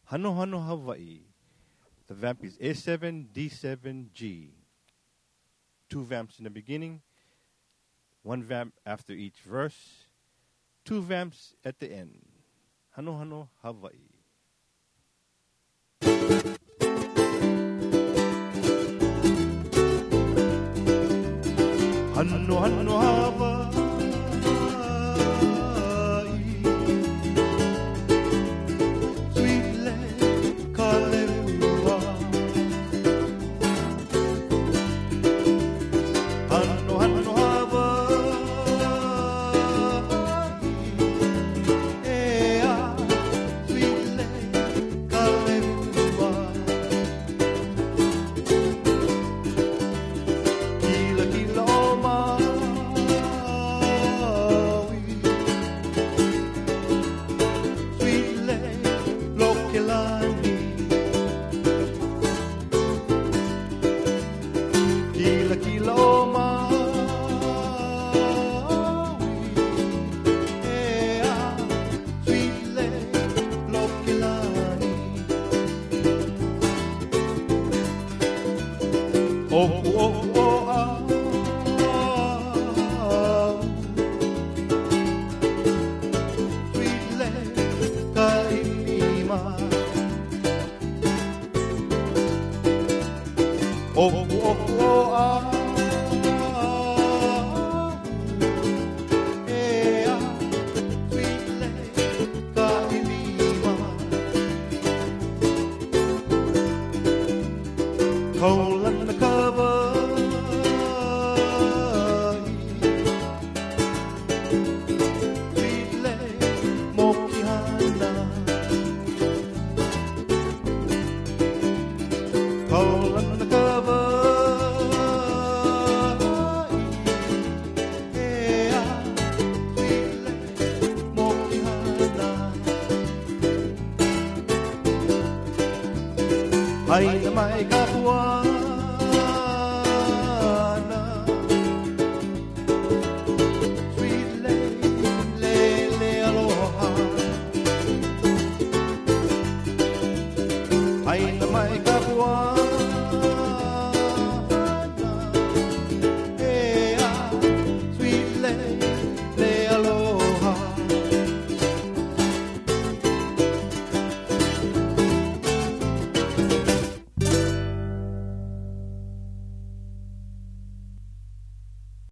Hano Hano Hawaii. The vamp is A7, D7, G. 2 vamps in the beginning, 1 vamp after each verse, 2 vamps at the end. Hano Hano Hawaii. Hano Hano Hawaii. Sweet land, Kalelua. Hano Hano Hawaii. Ea, sweet land, Kalelua. Kila kila o Maui. Sweet land, Lokelani. Kila kila o Maui. Ea, sweet land, Lokelani. Oh, oh, oh, ah. Sweet land, Kailima. Oh, oh, oh, ah. Ea, sweet land, Kailima. Coal undercover. Sweet land, Mokihana. Coal undercover. Yeah, sweet land, Mokihana. Haina mai ka